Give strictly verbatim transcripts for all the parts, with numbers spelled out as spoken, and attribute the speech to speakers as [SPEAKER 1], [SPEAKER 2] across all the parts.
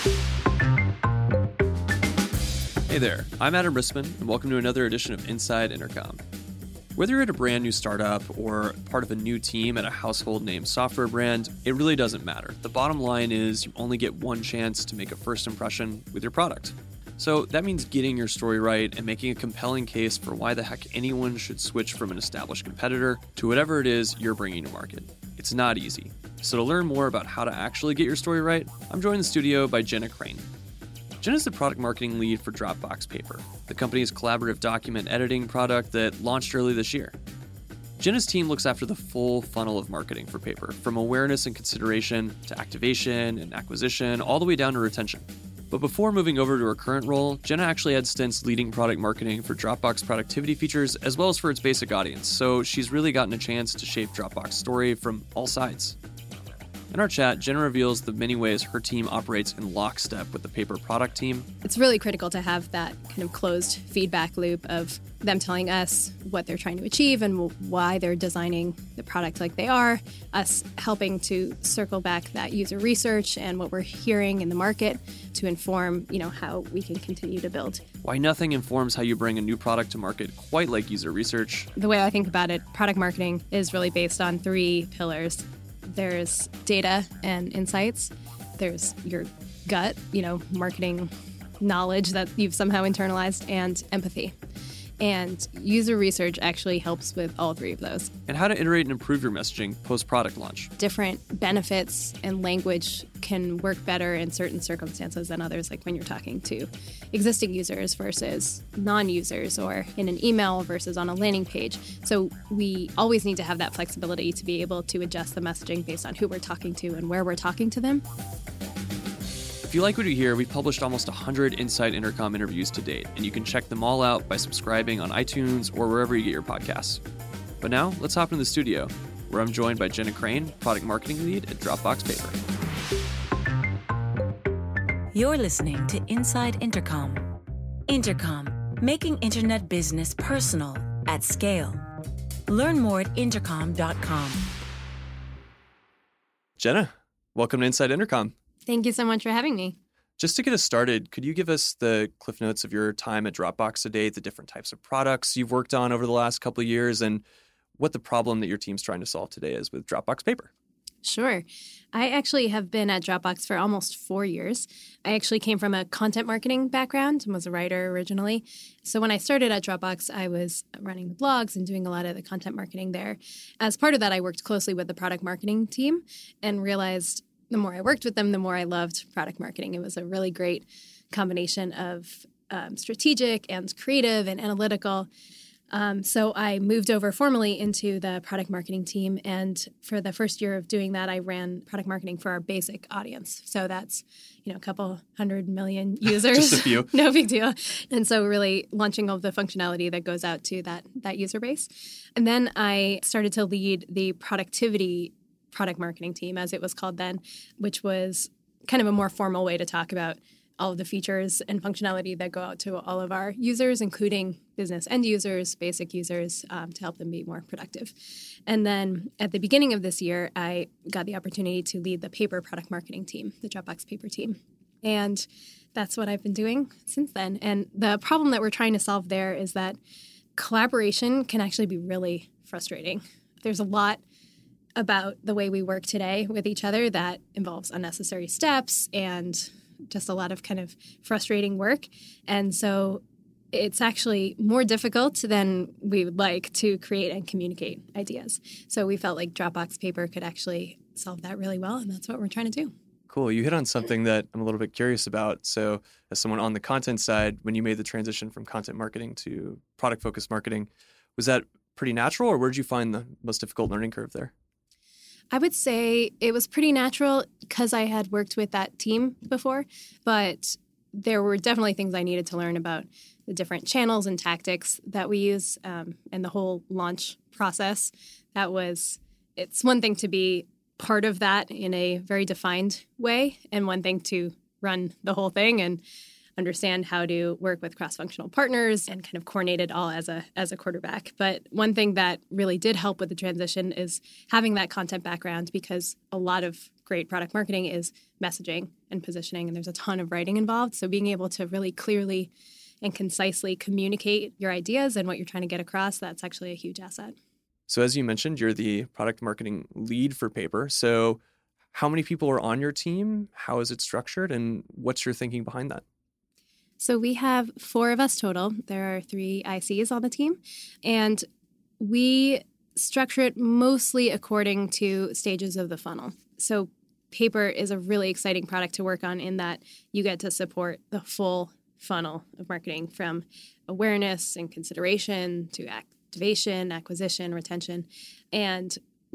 [SPEAKER 1] Hey there, I'm Adam Rissman, and welcome to another edition of Inside Intercom. Whether you're at a brand new startup or part of a new team at a household name software brand, it really doesn't matter. The bottom line is you only get one chance to make a first impression with your product. So that means getting your story right and making a compelling case for why the heck anyone should switch from an established competitor to whatever it is you're bringing to market. It's not easy. So to learn more about how to actually get your story right, I'm joined in the studio by Jenna Crane. Jenna is the product marketing lead for Dropbox Paper, the company's collaborative document editing product that launched early this year. Jenna's team looks after the full funnel of marketing for Paper, from awareness and consideration to activation and acquisition, all the way down to retention. But before moving over to her current role, Jenna actually had stints leading product marketing for Dropbox productivity features as well as for its basic audience, so she's really gotten a chance to shape Dropbox story from all sides. In our chat, Jenna reveals the many ways her team operates in lockstep with the Paper product team.
[SPEAKER 2] It's really critical to have that kind of closed feedback loop of them telling us what they're trying to achieve and why they're designing the product like they are, us helping to circle back that user research and what we're hearing in the market to inform, you know, how we can continue to build.
[SPEAKER 1] Why nothing informs how you bring a new product to market quite like user research.
[SPEAKER 2] The way I think about it, product marketing is really based on three pillars. There's data and insights. There's your gut, you know, marketing knowledge that you've somehow internalized, and empathy. And user research actually helps with all three of those.
[SPEAKER 1] And how to iterate and improve your messaging post-product launch.
[SPEAKER 2] Different benefits and language can work better in certain circumstances than others, like when you're talking to existing users versus non-users, or in an email versus on a landing page. So we always need to have that flexibility to be able to adjust the messaging based on who we're talking to and where we're talking to them.
[SPEAKER 1] If you like what you hear, we've published almost one hundred Inside Intercom interviews to date, and you can check them all out by subscribing on iTunes or wherever you get your podcasts. But now, let's hop into the studio, where I'm joined by Jenna Crane, product marketing lead at Dropbox Paper.
[SPEAKER 3] You're listening to Inside Intercom. Intercom, making internet business personal at scale. Learn more at intercom dot com.
[SPEAKER 1] Jenna, welcome to Inside Intercom.
[SPEAKER 2] Thank you so much for having me.
[SPEAKER 1] Just to get us started, could you give us the cliff notes of your time at Dropbox to date, the different types of products you've worked on over the last couple of years, and what the problem that your team's trying to solve today is with Dropbox Paper?
[SPEAKER 2] Sure. I actually have been at Dropbox for almost four years. I actually came from a content marketing background and was a writer originally. So when I started at Dropbox, I was running the blogs and doing a lot of the content marketing there. As part of that, I worked closely with the product marketing team and realized the more I worked with them, the more I loved product marketing. It was a really great combination of um, strategic and creative and analytical. Um, so I moved over formally into the product marketing team. And for the first year of doing that, I ran product marketing for our basic audience. So that's, you know, a couple hundred million users.
[SPEAKER 1] Just a few.
[SPEAKER 2] No big deal. And so really launching all the functionality that goes out to that, that user base. And then I started to lead the productivity product marketing team, as it was called then, which was kind of a more formal way to talk about all of the features and functionality that go out to all of our users, including business end users, basic users, um, to help them be more productive. And then at the beginning of this year, I got the opportunity to lead the Paper product marketing team, the Dropbox Paper team. And that's what I've been doing since then. And the problem that we're trying to solve there is that collaboration can actually be really frustrating. There's a lot about the way we work today with each other that involves unnecessary steps and just a lot of kind of frustrating work. And so it's actually more difficult than we would like to create and communicate ideas. So we felt like Dropbox Paper could actually solve that really well, and that's what we're trying to do.
[SPEAKER 1] Cool. You hit on something that I'm a little bit curious about. So as someone on the content side, when you made the transition from content marketing to product-focused marketing, was that pretty natural, or where did you find the most difficult learning curve there?
[SPEAKER 2] I would say it was pretty natural because I had worked with that team before, but there were definitely things I needed to learn about the different channels and tactics that we use, um, and the whole launch process. That was, it's one thing to be part of that in a very defined way, and one thing to run the whole thing and understand how to work with cross-functional partners and kind of coordinate it all as a as a quarterback. But one thing that really did help with the transition is having that content background, because a lot of great product marketing is messaging and positioning, and there's a ton of writing involved. So being able to really clearly and concisely communicate your ideas and what you're trying to get across, that's actually a huge asset.
[SPEAKER 1] So as you mentioned, you're the product marketing lead for Paper. So how many people are on your team? How is it structured? And what's your thinking behind that?
[SPEAKER 2] So we have four of us total. There are three I Cs on the team. And we structure it mostly according to stages of the funnel. So Paper is a really exciting product to work on in that you get to support the full funnel of marketing, from awareness and consideration to activation, acquisition, retention. And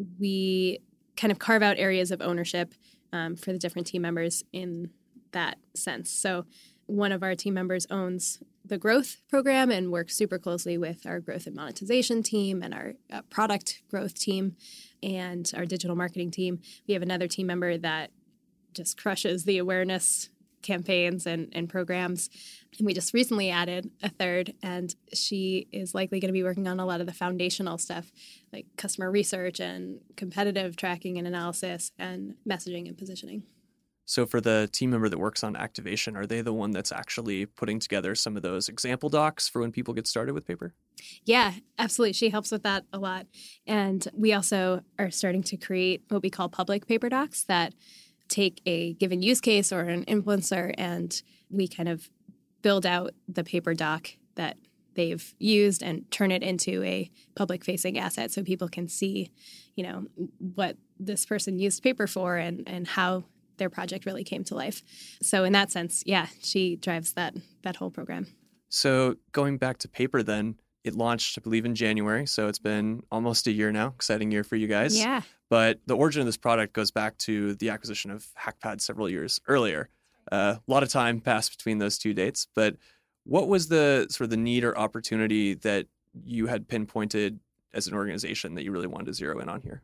[SPEAKER 2] we kind of carve out areas of ownership um, for the different team members in that sense. So one of our team members owns the growth program and works super closely with our growth and monetization team and our uh, product growth team and our digital marketing team. We have another team member that just crushes the awareness campaigns and, and programs. And we just recently added a third, and she is likely going to be working on a lot of the foundational stuff like customer research and competitive tracking and analysis and messaging and positioning.
[SPEAKER 1] So for the team member that works on activation, are they the one that's actually putting together some of those example docs for when people get started with Paper?
[SPEAKER 2] Yeah, absolutely. She helps with that a lot. And we also are starting to create what we call public Paper docs that take a given use case or an influencer, and we kind of build out the Paper doc that they've used and turn it into a public-facing asset so people can see, you know, what this person used Paper for and, and how their project really came to life. So in that sense, yeah, she drives that that whole program.
[SPEAKER 1] So going back to Paper then, it launched, I believe, in January. So it's been almost a year now. Exciting year for you guys.
[SPEAKER 2] Yeah.
[SPEAKER 1] But the origin of this product goes back to the acquisition of HackPad several years earlier. Uh, a lot of time passed between those two dates. But what was the sort of the need or opportunity that you had pinpointed as an organization that you really wanted to zero in on here?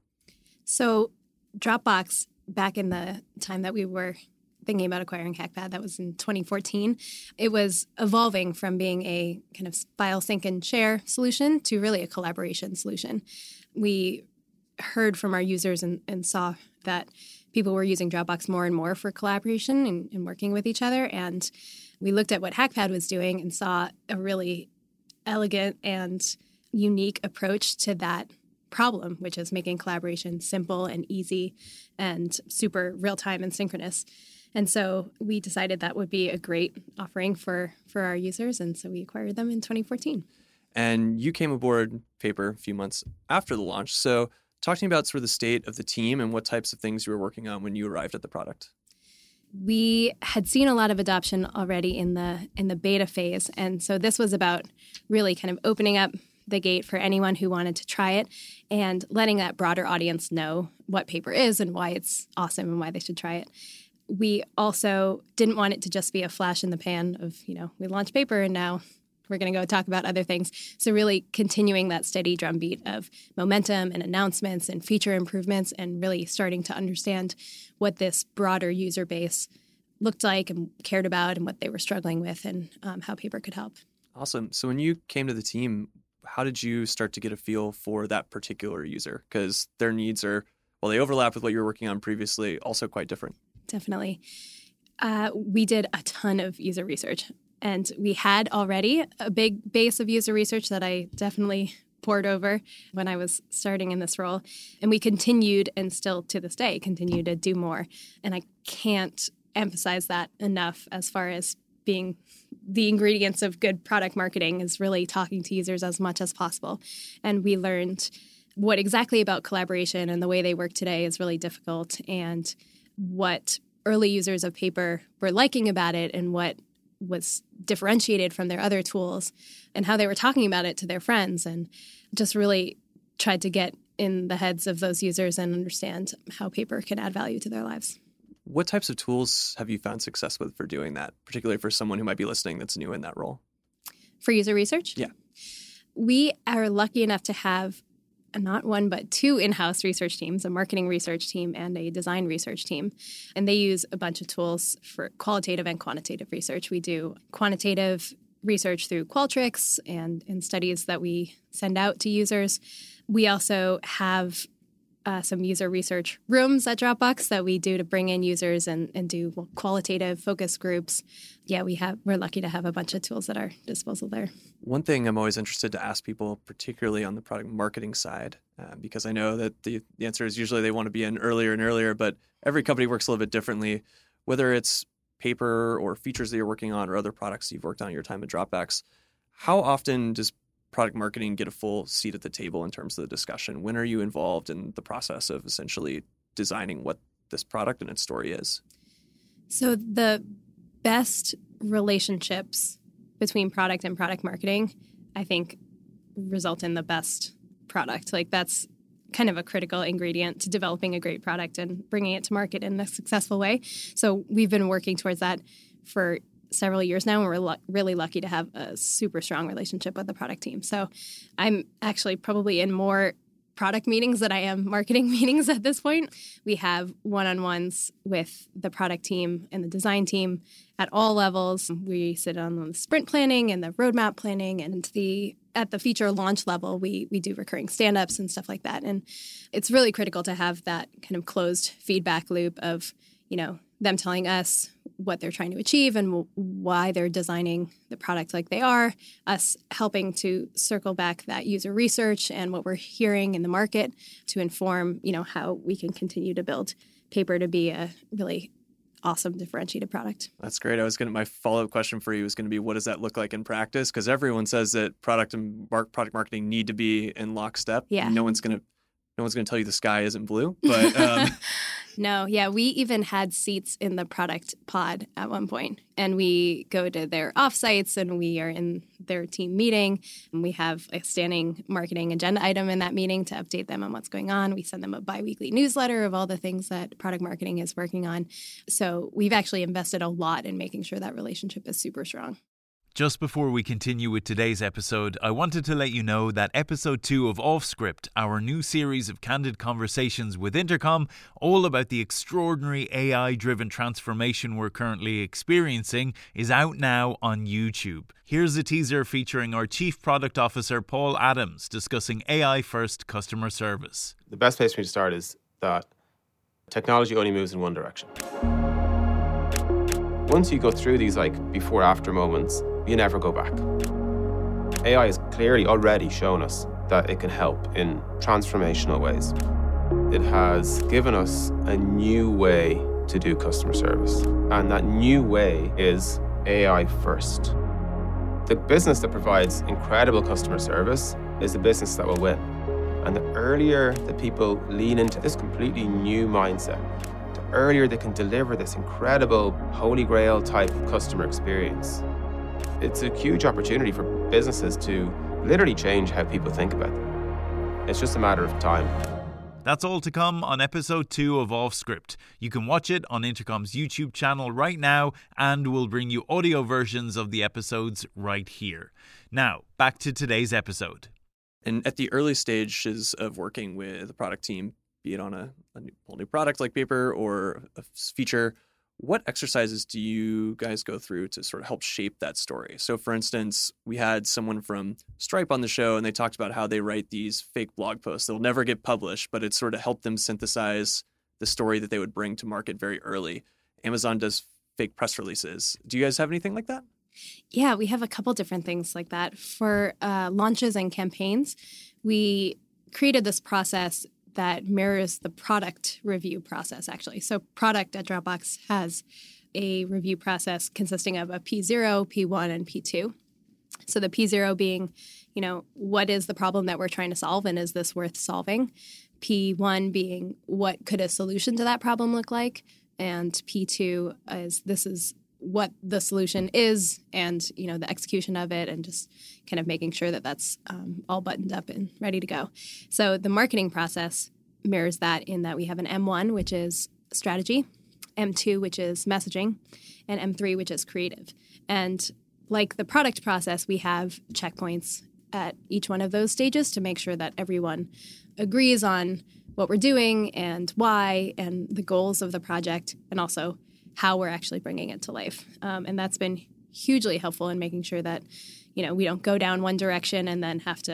[SPEAKER 2] So Dropbox, back in the time that we were thinking about acquiring HackPad, that was in twenty fourteen, it was evolving from being a kind of file sync and share solution to really a collaboration solution. We heard from our users and, and saw that people were using Dropbox more and more for collaboration and, and working with each other. And we looked at what HackPad was doing and saw a really elegant and unique approach to that problem, which is making collaboration simple and easy and super real-time and synchronous. And so we decided that would be a great offering for, for our users. And so we acquired them in twenty fourteen.
[SPEAKER 1] And you came aboard Paper a few months after the launch. So talk to me about sort of the state of the team and what types of things you were working on when you arrived at the product.
[SPEAKER 2] We had seen a lot of adoption already in the in the beta phase. And so this was about really kind of opening up the gate for anyone who wanted to try it and letting that broader audience know what Paper is and why it's awesome and why they should try it. We also didn't want it to just be a flash in the pan of, you know, we launched Paper and now we're going to go talk about other things. So really continuing that steady drumbeat of momentum and announcements and feature improvements and really starting to understand what this broader user base looked like and cared about and what they were struggling with and um, how Paper could help.
[SPEAKER 1] Awesome. So when you came to the team, how did you start to get a feel for that particular user? Because their needs are, well, they overlap with what you were working on previously, also quite different.
[SPEAKER 2] Definitely. Uh, we did a ton of user research, and we had already a big base of user research that I definitely poured over when I was starting in this role. And we continued, and still to this day, continue to do more. And I can't emphasize that enough as far as being the ingredients of good product marketing is really talking to users as much as possible. And we learned what exactly about collaboration and the way they work today is really difficult, and what early users of Paper were liking about it and what was differentiated from their other tools and how they were talking about it to their friends, and just really tried to get in the heads of those users and understand how Paper can add value to their lives.
[SPEAKER 1] What types of tools have you found success with for doing that, particularly for someone who might be listening that's new in that role?
[SPEAKER 2] For user research?
[SPEAKER 1] Yeah.
[SPEAKER 2] We are lucky enough to have not one, but two in-house research teams, a marketing research team and a design research team. And they use a bunch of tools for qualitative and quantitative research. We do quantitative research through Qualtrics and in studies that we send out to users. We also have uh, some user research rooms at Dropbox that we do to bring in users and, and do qualitative focus groups. Yeah, we have, we're lucky to have a bunch of tools at our disposal there.
[SPEAKER 1] One thing I'm always interested to ask people, particularly on the product marketing side, uh, because I know that the, the answer is usually they want to be in earlier and earlier, but every company works a little bit differently, whether it's paper or features that you're working on or other products you've worked on in your time at Dropbox. How often does product marketing get a full seat at the table in terms of the discussion? When are you involved in the process of essentially designing what this product and its story is?
[SPEAKER 2] So the best relationships between product and product marketing, I think, result in the best product. Like that's kind of a critical ingredient to developing a great product and bringing it to market in a successful way. So we've been working towards that for several years now, and we're lu- really lucky to have a super strong relationship with the product team. So I'm actually probably in more product meetings than I am marketing meetings at this point. We have one-on-ones with the product team and the design team at all levels. We sit on the sprint planning and the roadmap planning, and the at the feature launch level, we we do recurring stand-ups and stuff like that. And it's really critical to have that kind of closed feedback loop of, you know, them telling us what they're trying to achieve and w- why they're designing the product like they are, us helping to circle back that user research and what we're hearing in the market to inform, you know, how we can continue to build Paper to be a really awesome differentiated product.
[SPEAKER 1] That's great. I was going to, my follow-up question for you was going to be, what does that look like in practice? Because everyone says that product and mar- product marketing need to be in lockstep.
[SPEAKER 2] Yeah.
[SPEAKER 1] No one's going to No one's going to tell you the sky isn't blue, but um...
[SPEAKER 2] no, yeah, we even had seats in the product pod at one point, and we go to their offsites, and we are in their team meeting, and we have a standing marketing agenda item in that meeting to update them on what's going on. We send them a biweekly newsletter of all the things that product marketing is working on. So we've actually invested a lot in making sure that relationship is super strong.
[SPEAKER 4] Just before we continue with today's episode, I wanted to let you know that episode two of Off Script, our new series of candid conversations with Intercom, all about the extraordinary A I-driven transformation we're currently experiencing, is out now on YouTube. Here's a teaser featuring our Chief Product Officer, Paul Adams, discussing A I-first customer service.
[SPEAKER 5] The best place for me to start is that technology only moves in one direction. Once you go through these like before-after moments, you never go back. A I has clearly already shown us that it can help in transformational ways. It has given us a new way to do customer service, and that new way is A I first. The business that provides incredible customer service is the business that will win. And the earlier that people lean into this completely new mindset, the earlier they can deliver this incredible holy grail type of customer experience. It's a huge opportunity for businesses to literally change how people think about them. It's just a matter of time.
[SPEAKER 4] That's all to come on episode two of Off Script. You can watch it on Intercom's YouTube channel right now, and we'll bring you audio versions of the episodes right here. Now, back to today's episode.
[SPEAKER 1] And at the early stages of working with the product team, be it on a, a new, whole new product like Paper or a feature, what exercises do you guys go through to sort of help shape that story? So, for instance, we had someone from Stripe on the show, and they talked about how they write these fake blog posts that'll never get published, but it sort of helped them synthesize the story that they would bring to market very early. Amazon does fake press releases. Do you guys have anything like that?
[SPEAKER 2] Yeah, we have a couple different things like that. For uh, launches and campaigns, we created this process that mirrors the product review process, actually. So product at Dropbox has a review process consisting of a P zero, P one, and P two. So the P zero being, you know, what is the problem that we're trying to solve, and is this worth solving? P one being, what could a solution to that problem look like? And P two is, this is what the solution is, and, you know, the execution of it, and just kind of making sure that that's um, all buttoned up and ready to go. So the marketing process mirrors that in that we have an M one, which is strategy, M two, which is messaging, and M three, which is creative. And like the product process, we have checkpoints at each one of those stages to make sure that everyone agrees on what we're doing and why and the goals of the project, and also how we're actually bringing it to life. Um, and that's been hugely helpful in making sure that, you know, we don't go down one direction and then have to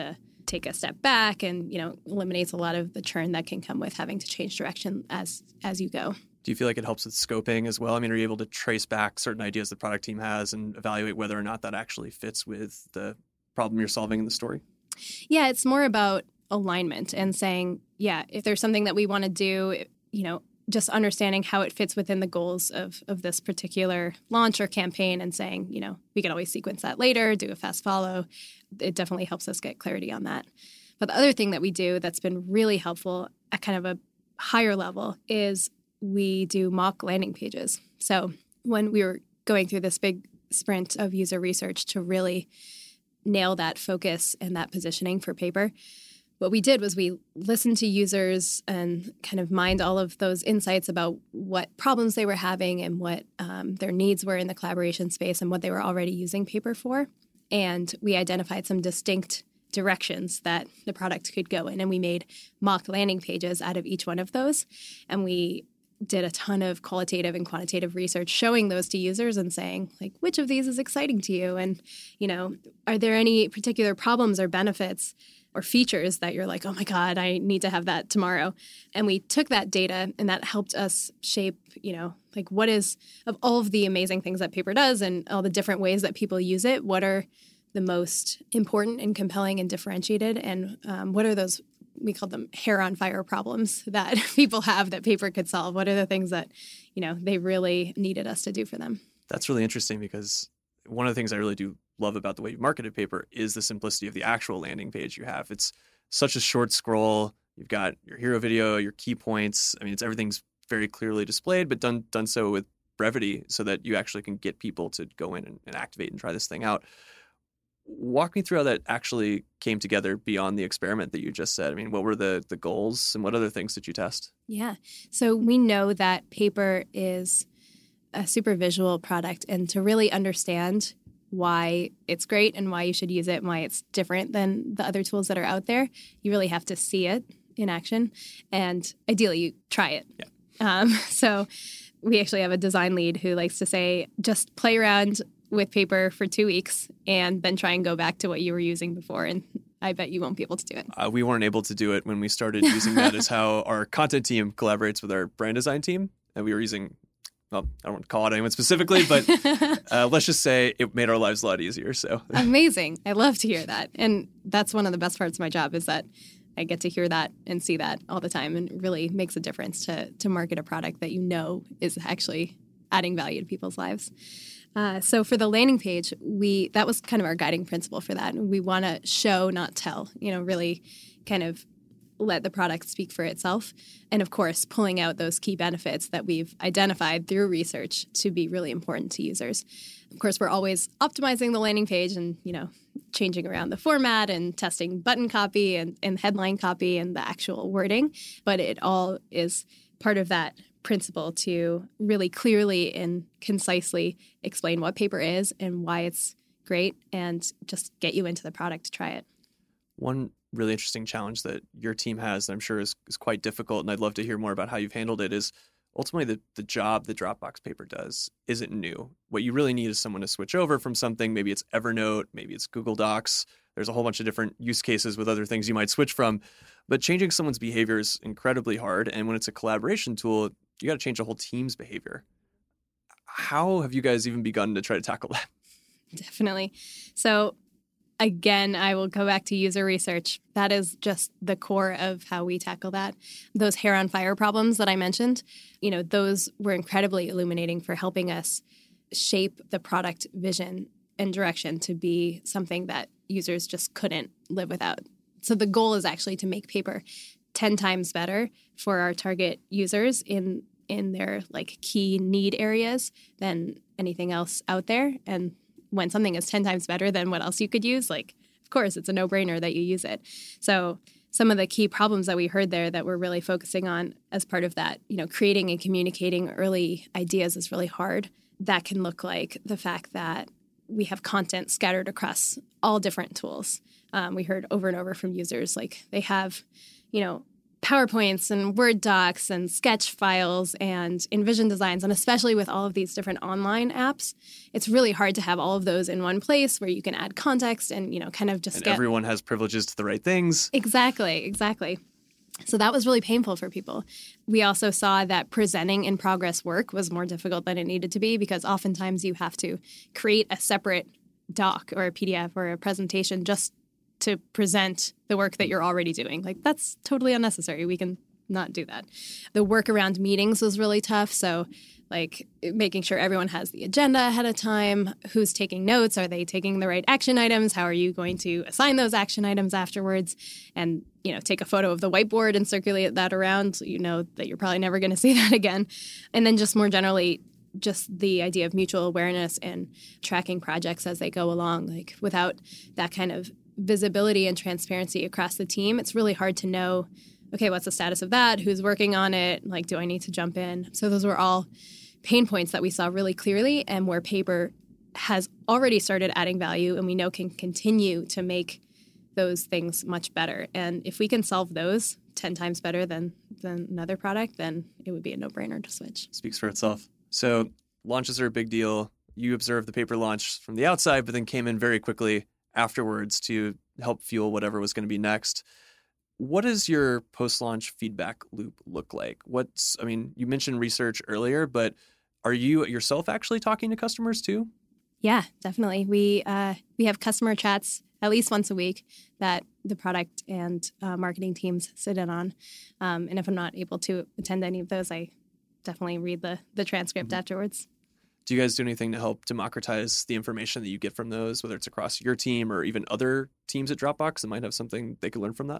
[SPEAKER 2] take a step back and, you know, eliminates a lot of the churn that can come with having to change direction as as you go.
[SPEAKER 1] Do you feel like it helps with scoping as well? I mean, are you able to trace back certain ideas the product team has and evaluate whether or not that actually fits with the problem you're solving in the story?
[SPEAKER 2] Yeah, it's more about alignment and saying, yeah, if there's something that we want to do, you know, just understanding how it fits within the goals of, of this particular launch or campaign and saying, you know, we can always sequence that later, do a fast follow. It definitely helps us get clarity on that. But the other thing that we do that's been really helpful at kind of a higher level is we do mock landing pages. So when we were going through this big sprint of user research to really nail that focus and that positioning for paper, what we did was we listened to users and kind of mined all of those insights about what problems they were having and what um, their needs were in the collaboration space and what they were already using paper for. And we identified some distinct directions that the product could go in. And we made mock landing pages out of each one of those. And we did a ton of qualitative and quantitative research showing those to users and saying, like, which of these is exciting to you? And, you know, are there any particular problems or benefits or features that you're like, oh my God, I need to have that tomorrow? And we took that data and that helped us shape, you know, like what is, of all of the amazing things that paper does and all the different ways that people use it, what are the most important and compelling and differentiated? And um, what are those, we call them hair on fire problems that people have that paper could solve? What are the things that, you know, they really needed us to do for them?
[SPEAKER 1] That's really interesting because one of the things I really do love about the way you marketed paper is the simplicity of the actual landing page you have. It's such a short scroll. You've got your hero video, your key points. I mean, it's everything's very clearly displayed, but done done so with brevity so that you actually can get people to go in and, and activate and try this thing out. Walk me through how that actually came together beyond the experiment that you just said. I mean, what were the the goals and what other things did you test?
[SPEAKER 2] Yeah. So we know that paper is a super visual product, and to really understand why it's great and why you should use it and why it's different than the other tools that are out there, you really have to see it in action. And ideally, you try it.
[SPEAKER 1] Yeah.
[SPEAKER 2] Um, so we actually have a design lead who likes to say, just play around with paper for two weeks and then try and go back to what you were using before. And I bet you won't be able to do it.
[SPEAKER 1] Uh, we weren't able to do it when we started using that as how our content team collaborates with our brand design team. And we were using, well, I don't want to call it anyone specifically, but uh, let's just say it made our lives a lot easier. So
[SPEAKER 2] amazing. I love to hear that. And that's one of the best parts of my job is that I get to hear that and see that all the time, and it really makes a difference to to market a product that you know is actually adding value to people's lives. Uh, so for the landing page, we that was kind of our guiding principle for that. We want to show, not tell, you know, really kind of let the product speak for itself. And of course, pulling out those key benefits that we've identified through research to be really important to users. Of course, we're always optimizing the landing page and, you know, changing around the format and testing button copy and, and headline copy and the actual wording. But it all is part of that principle to really clearly and concisely explain what paper is and why it's great and just get you into the product to try it.
[SPEAKER 1] One really interesting challenge that your team has that I'm sure is, is quite difficult, and I'd love to hear more about how you've handled it, is ultimately the, the job that Dropbox Paper does isn't new. What you really need is someone to switch over from something. Maybe it's Evernote, maybe it's Google Docs. There's a whole bunch of different use cases with other things you might switch from. But changing someone's behavior is incredibly hard. And when it's a collaboration tool, you got to change a whole team's behavior. How have you guys even begun to try to tackle that?
[SPEAKER 2] Definitely. So again, I will go back to user research. That is just the core of how we tackle that. Those hair on fire problems that I mentioned, you know, those were incredibly illuminating for helping us shape the product vision and direction to be something that users just couldn't live without. So the goal is actually to make paper ten times better for our target users in in their like key need areas than anything else out there. And when something is ten times better than what else you could use, like, of course, it's a no-brainer that you use it. So some of the key problems that we heard there that we're really focusing on as part of that, you know, creating and communicating early ideas is really hard. That can look like the fact that we have content scattered across all different tools. Um, we heard over and over from users, like they have, you know, PowerPoints and Word docs and sketch files and InVision designs, and especially with all of these different online apps, it's really hard to have all of those in one place where you can add context and, you know, kind of just
[SPEAKER 1] and
[SPEAKER 2] get...
[SPEAKER 1] everyone has privileges to the right things.
[SPEAKER 2] Exactly, exactly. So that was really painful for people. We also saw that presenting in progress work was more difficult than it needed to be, because oftentimes you have to create a separate doc or a P D F or a presentation just to present the work that you're already doing. Like, that's totally unnecessary. We can not do that. The work around meetings was really tough. So, like, making sure everyone has the agenda ahead of time. Who's taking notes? Are they taking the right action items? How are you going to assign those action items afterwards? And, you know, take a photo of the whiteboard and circulate that around so you know that you're probably never going to see that again. And then just more generally, just the idea of mutual awareness and tracking projects as they go along. Like, without that kind of visibility and transparency across the team, it's really hard to know, okay, what's the status of that? Who's working on it? Like, do I need to jump in? So those were all pain points that we saw really clearly, and where paper has already started adding value and we know can continue to make those things much better. And if we can solve those ten times better than, than another product, then it would be a no-brainer to switch.
[SPEAKER 1] Speaks for itself. So launches are a big deal. You observed the paper launch from the outside, but then came in very quickly afterwards to help fuel whatever was going to be next. What does your post-launch feedback loop look like? What's, I mean, you mentioned research earlier, but are you yourself actually talking to customers too?
[SPEAKER 2] Yeah, definitely. We uh, we have customer chats at least once a week that the product and uh, marketing teams sit in on. Um, and if I'm not able to attend any of those, I definitely read the, the transcript mm-hmm. afterwards.
[SPEAKER 1] Do you guys do anything to help democratize the information that you get from those, whether it's across your team or even other teams at Dropbox that might have something they could learn from that?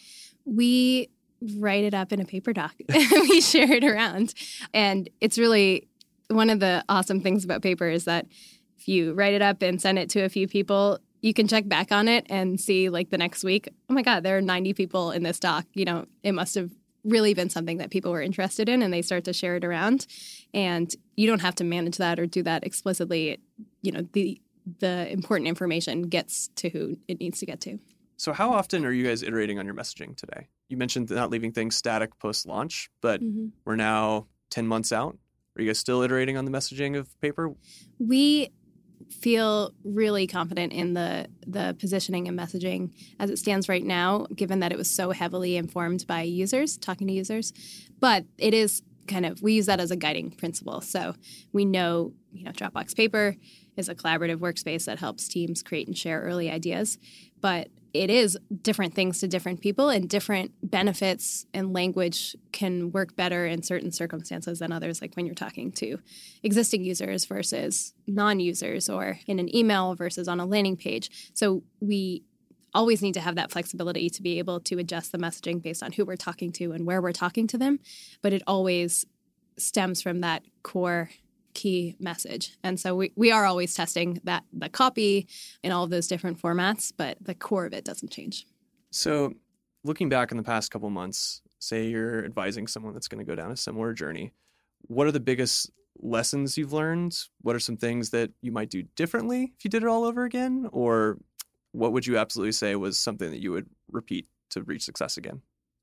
[SPEAKER 2] We write it up in a paper doc. We share it around. And it's really one of the awesome things about paper is that if you write it up and send it to a few people, you can check back on it and see, like, the next week, oh my God, there are ninety people in this doc. You know, it must have really been something that people were interested in, and they start to share it around. And you don't have to manage that or do that explicitly. It, you know, the the important information gets to who it needs to get to.
[SPEAKER 1] So how often are you guys iterating on your messaging today? You mentioned not leaving things static post-launch, but mm-hmm. we're now ten months out. Are you guys still iterating on the messaging of paper?
[SPEAKER 2] We feel really confident in the the positioning and messaging as it stands right now, given that it was so heavily informed by users, talking to users. But it is kind of, we use that as a guiding principle. So we know, you know, Dropbox Paper is a collaborative workspace that helps teams create and share early ideas. But it is different things to different people, and different benefits and language can work better in certain circumstances than others, like when you're talking to existing users versus non-users, or in an email versus on a landing page. So we always need to have that flexibility to be able to adjust the messaging based on who we're talking to and where we're talking to them. But it always stems from that core key message. And so we, we are always testing that the copy in all of those different formats, but the core of it doesn't change.
[SPEAKER 1] So looking back in the past couple months, say you're advising someone that's going to go down a similar journey, what are the biggest lessons you've learned? What are some things that you might do differently if you did it all over again? Or what would you absolutely say was something that you would repeat to reach success again?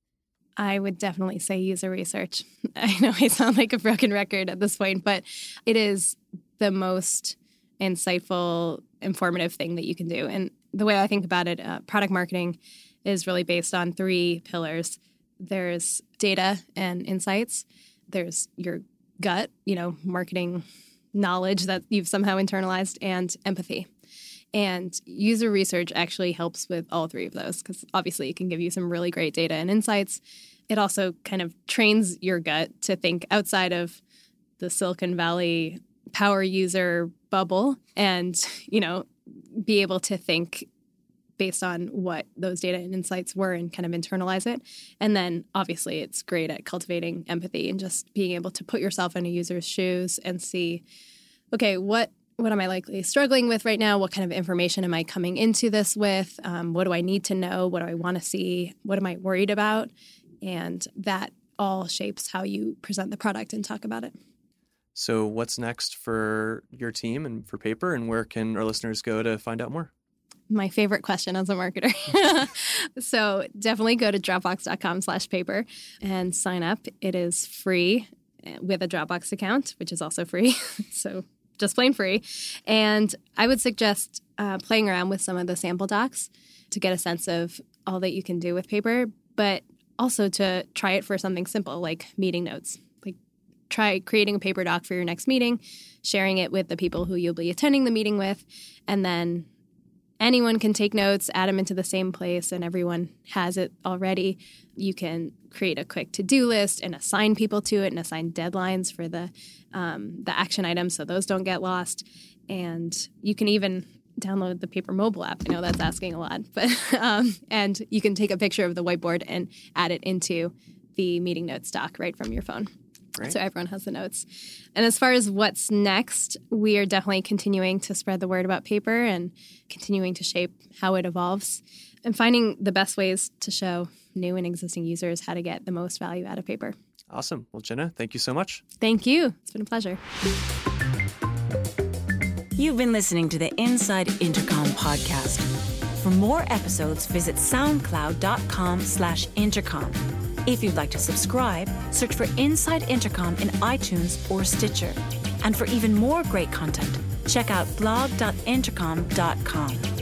[SPEAKER 2] I would definitely say user research. I know I sound like a broken record at this point, but it is the most insightful, informative thing that you can do. And the way I think about it, uh, product marketing is really based on three pillars. There's data and insights. There's your gut, you know, marketing knowledge that you've somehow internalized, and empathy. And user research actually helps with all three of those, because obviously it can give you some really great data and insights. It also kind of trains your gut to think outside of the Silicon Valley power user bubble and, you know, be able to think based on what those data and insights were and kind of internalize it. And then obviously it's great at cultivating empathy and just being able to put yourself in a user's shoes and see, okay, what What am I likely struggling with right now? What kind of information am I coming into this with? Um, what do I need to know? What do I want to see? What am I worried about? And that all shapes how you present the product and talk about it.
[SPEAKER 1] So what's next for your team and for Paper, and where can our listeners go to find out more?
[SPEAKER 2] my favorite question as a marketer. So definitely go to dropbox.com slash paper and sign up. It is free with a Dropbox account, which is also free. So just plain free. And I would suggest uh, playing around with some of the sample docs to get a sense of all that you can do with paper, but also to try it for something simple like meeting notes. Like try creating a paper doc for your next meeting, sharing it with the people who you'll be attending the meeting with, and then anyone can take notes, add them into the same place, and everyone has it already. You can create a quick to-do list and assign people to it and assign deadlines for the um, the action items so those don't get lost. And you can even download the Paper mobile app. I know that's asking a lot, but um, and you can take a picture of the whiteboard and add it into the meeting notes doc right from your phone. Right. So everyone has the notes. And as far as what's next, we are definitely continuing to spread the word about paper and continuing to shape how it evolves and finding the best ways to show new and existing users how to get the most value out of paper.
[SPEAKER 1] Awesome. Well, Jenna, thank you so much.
[SPEAKER 2] Thank you. It's been a pleasure.
[SPEAKER 3] You've been listening to the Inside Intercom podcast. For more episodes, visit soundcloud.com slash intercom. If you'd like to subscribe, search for Inside Intercom in iTunes or Stitcher. And for even more great content, check out blog dot intercom dot com.